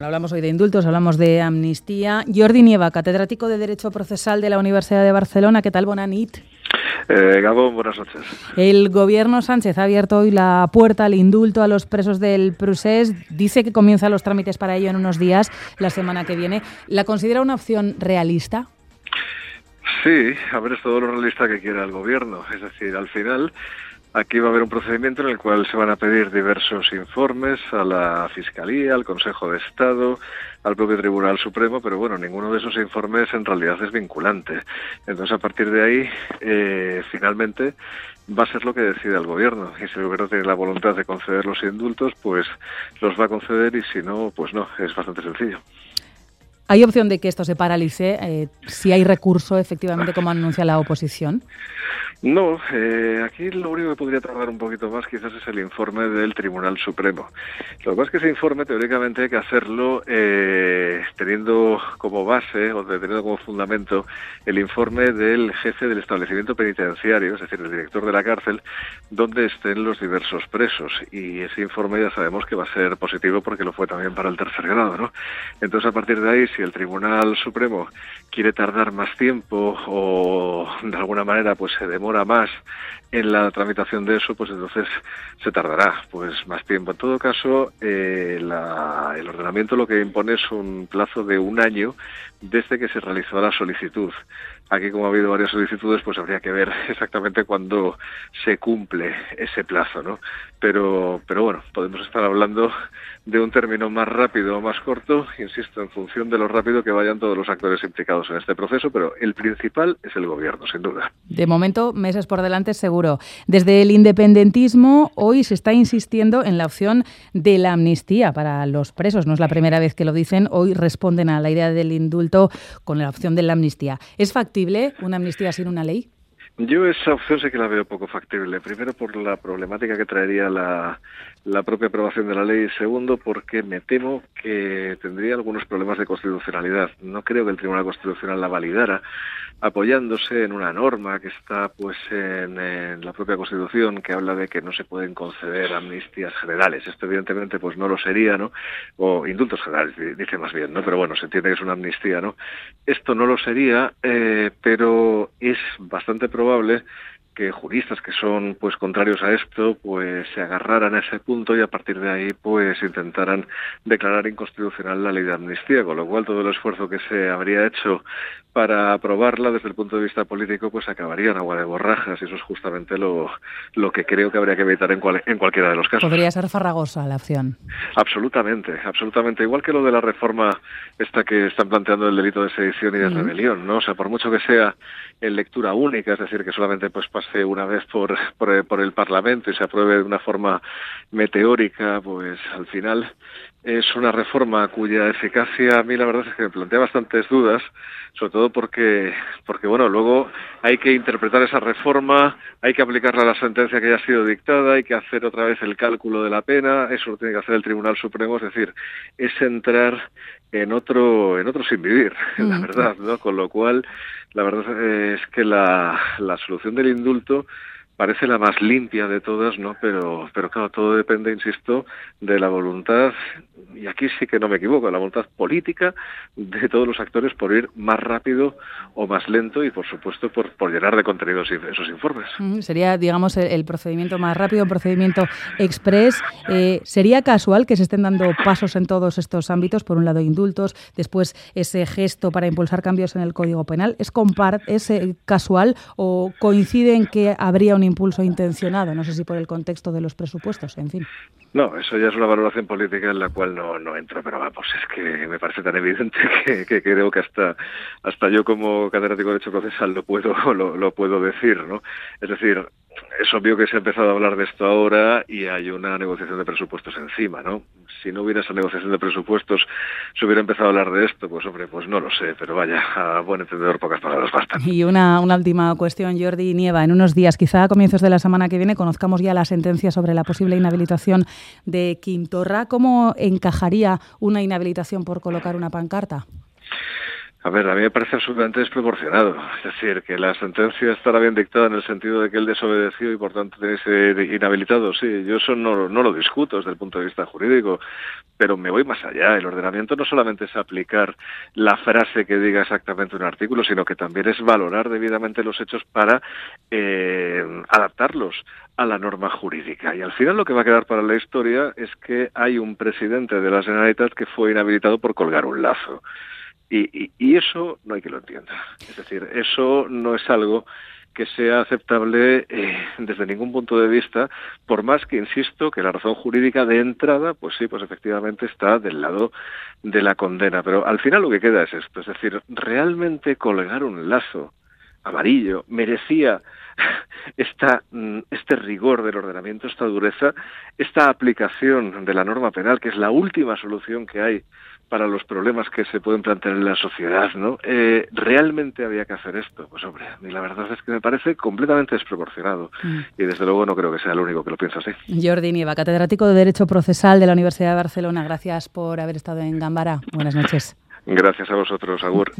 Hablamos hoy de indultos, hablamos de amnistía. Jordi Nieva, catedrático de Derecho Procesal de la Universidad de Barcelona. ¿Qué tal? Bona nit. Gabón, buenas noches. El gobierno Sánchez ha abierto hoy la puerta al indulto a los presos del Procés. Dice que comienza los trámites para ello en unos días, la semana que viene. ¿La considera una opción realista? Sí, a ver, es todo lo realista que quiera el gobierno. Es decir, al final, aquí va a haber un procedimiento en el cual se van a pedir diversos informes a la Fiscalía, al Consejo de Estado, al propio Tribunal Supremo, pero bueno, ninguno de esos informes en realidad es vinculante. Entonces, a partir de ahí, finalmente, va a ser lo que decida el gobierno. Y si el gobierno tiene la voluntad de conceder los indultos, pues los va a conceder, y si no, pues no. Es bastante sencillo. ¿Hay opción de que esto se paralice si hay recurso, efectivamente, como anuncia la oposición? No, aquí lo único que podría tardar un poquito más quizás es el informe del Tribunal Supremo. Lo que pasa es que ese informe teóricamente hay que hacerlo teniendo como base o teniendo como fundamento el informe del jefe del establecimiento penitenciario, es decir, el director de la cárcel, donde estén los diversos presos. Y ese informe ya sabemos que va a ser positivo porque lo fue también para el tercer grado, ¿no? Entonces, a partir de ahí, si el Tribunal Supremo quiere tardar más tiempo o de alguna manera pues se demora más en la tramitación de eso, pues entonces se tardará pues más tiempo. En todo caso, el ordenamiento lo que impone es un plazo de 1 año desde que se realizó la solicitud. Aquí, como ha habido varias solicitudes, pues habría que ver exactamente cuándo se cumple ese plazo, ¿no? Pero bueno, podemos estar hablando de un término más rápido o más corto, insisto, en función de lo rápido que vayan todos los actores implicados en este proceso, pero el principal es el gobierno, sin duda. De momento, meses por delante, seguro. Desde el independentismo, hoy se está insistiendo en la opción de la amnistía para los presos. No es la primera vez que lo dicen. Hoy responden a la idea del indulto con la opción de la amnistía. ¿Es factible una amnistía sin una ley? Yo esa opción sí que la veo poco factible. Primero, por la problemática que traería la propia aprobación de la ley. Segundo, porque me temo que tendría algunos problemas de constitucionalidad. No creo que el Tribunal Constitucional la validara apoyándose en una norma que está pues en la propia Constitución, que habla de que no se pueden conceder amnistías generales. Esto evidentemente pues no lo sería, ¿no? O indultos generales, dice más bien, ¿no? Pero bueno, se entiende que es una amnistía, ¿no? Esto no lo sería, pero es bastante probable que juristas que son pues contrarios a esto pues se agarraran a ese punto y a partir de ahí pues intentaran declarar inconstitucional la ley de amnistía, con lo cual todo el esfuerzo que se habría hecho para aprobarla desde el punto de vista político pues acabaría en agua de borrajas, y eso es justamente lo que creo que habría que evitar en cualquiera de los casos. Podría ser farragosa la opción. Absolutamente, absolutamente. Igual que lo de la reforma esta que están planteando del delito de sedición y de rebelión, ¿no? O sea, por mucho que sea en lectura única, es decir, que solamente pues pase una vez por el Parlamento y se apruebe de una forma meteórica, pues al final es una reforma cuya eficacia a mí la verdad es que me plantea bastantes dudas, sobre todo porque bueno, luego hay que interpretar esa reforma, hay que aplicarla a la sentencia que ya ha sido dictada, hay que hacer otra vez el cálculo de la pena, eso lo tiene que hacer el Tribunal Supremo, es decir, es entrar en otro sin vivir, la verdad, ¿no? Con lo cual, la verdad es que la solución del indulto parece la más limpia de todas, ¿no? Pero claro, todo depende, insisto, de la voluntad, y aquí sí que no me equivoco, la voluntad política de todos los actores por ir más rápido o más lento y, por supuesto, por llenar de contenidos esos informes. Sería, digamos, el procedimiento más rápido, un procedimiento express. ¿Sería casual que se estén dando pasos en todos estos ámbitos? Por un lado, indultos, después ese gesto para impulsar cambios en el Código Penal. ¿Es casual o coincide en que habría un impulso intencionado? No sé si por el contexto de los presupuestos, en fin. No, eso ya es una valoración política en la cual no entro, pero vamos, es que me parece tan evidente que creo que hasta yo como catedrático de Derecho Procesal lo puedo decir, ¿no? Es decir, es obvio que se ha empezado a hablar de esto ahora y hay una negociación de presupuestos encima, ¿no? Si no hubiera esa negociación de presupuestos, se hubiera empezado a hablar de esto, pues hombre, pues no lo sé, pero vaya, a buen entendedor pocas palabras bastan. Y una última cuestión, Jordi Nieva. En unos días, quizá a comienzos de la semana que viene, conozcamos ya la sentencia sobre la posible inhabilitación de Quim Torra. ¿Cómo encajaría una inhabilitación por colocar una pancarta? A ver, a mí me parece absolutamente desproporcionado. Es decir, que la sentencia estará bien dictada en el sentido de que él desobedeció y por tanto tiene que ser inhabilitado. Sí, yo eso no lo discuto desde el punto de vista jurídico, pero me voy más allá. El ordenamiento no solamente es aplicar la frase que diga exactamente un artículo, sino que también es valorar debidamente los hechos para adaptarlos a la norma jurídica. Y al final lo que va a quedar para la historia es que hay un presidente de la Generalitat que fue inhabilitado por colgar un lazo. Y eso no hay que lo entienda. Es decir, eso no es algo que sea aceptable desde ningún punto de vista, por más que, insisto, que la razón jurídica de entrada, pues sí, pues efectivamente está del lado de la condena. Pero al final lo que queda es esto, es decir, realmente colgar un lazo amarillo merecía este rigor del ordenamiento, esta dureza, esta aplicación de la norma penal, que es la última solución que hay para los problemas que se pueden plantear en la sociedad, ¿no? ¿Realmente había que hacer esto? Pues hombre, a mí la verdad es que me parece completamente desproporcionado y desde luego no creo que sea el único que lo piensa así. Jordi Nieva, catedrático de Derecho Procesal de la Universidad de Barcelona. Gracias por haber estado en Gambara. Buenas noches. Gracias a vosotros, Agur.